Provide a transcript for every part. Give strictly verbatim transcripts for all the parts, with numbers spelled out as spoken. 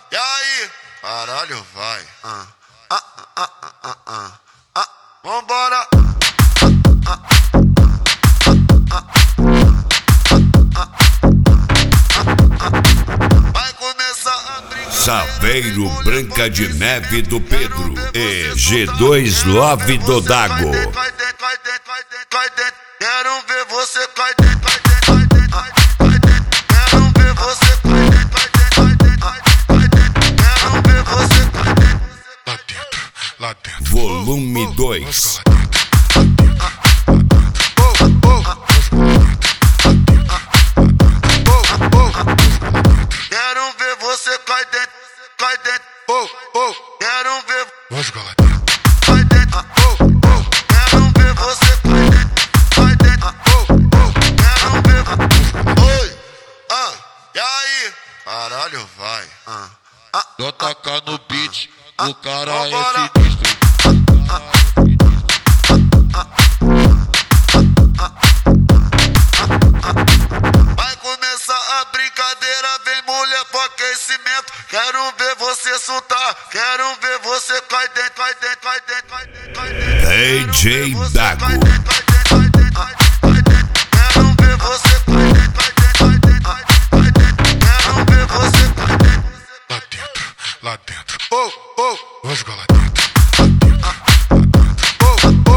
e aí? Caralho, vai. Ah, ah, ah, ah, ah, ah, ah. Vambora. Vai começar a brincar. Saveiro Branca de Neve do Pedro e G dois Love do Dago. Cai dentro, cai dentro, cai dentro, cai dentro. Quero ver você cai dentro, cai dentro, cai dentro, cai dentro. Quero ver você cai dentro, cai dentro, cai dentro, cai dentro. Quero ver você cai dentro. Lá dentro, lá dentro. Volume dois. Quero ver você cai dentro, cai dentro. Oh, oh. Quero ver. Vamos lá dentro. Cai dentro. Oh, oh. Quero ver você cai dentro, cai dentro. Oh, oh. Quero ver. Oi. Ah. E aí? Caralho, vai. Ah. Ah. J K no beat, Ah. o cara Vambora. é sinistro. Vai começar a brincadeira, vem mulher pro aquecimento. Quero ver você soltar, quero ver você cai dentro, cai dentro, cai dentro, cai dentro, cai dentro. D J Dago. Cai dentro, cai dentro, cai dentro, quero ver você cai dentro, cai dentro, cai dentro, quero ver você cai dentro. Lá dentro, lá dentro. Oh, oh, Vamos lá dentro. oh,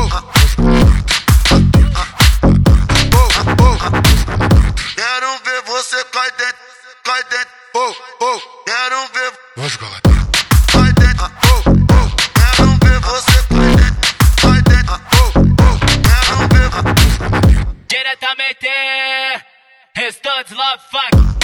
oh, oh. Quero ver você cai dentro, cai dentro. Oh, oh, quero ver. Vamos lá dentro. Cai dentro, oh, oh. Quero ver você cai dentro, cai dentro, oh, oh. Quero ver. Diretamente, Restantes Love Funk.